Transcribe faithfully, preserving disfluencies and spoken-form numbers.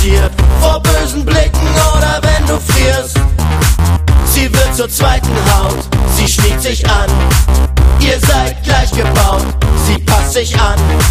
schockiert vor bösen Blicken oder wenn du frierst. Sie wird zur zweiten Haut, sie schmiegt sich an. Ihr seid gleich gebaut, sie passt sich an.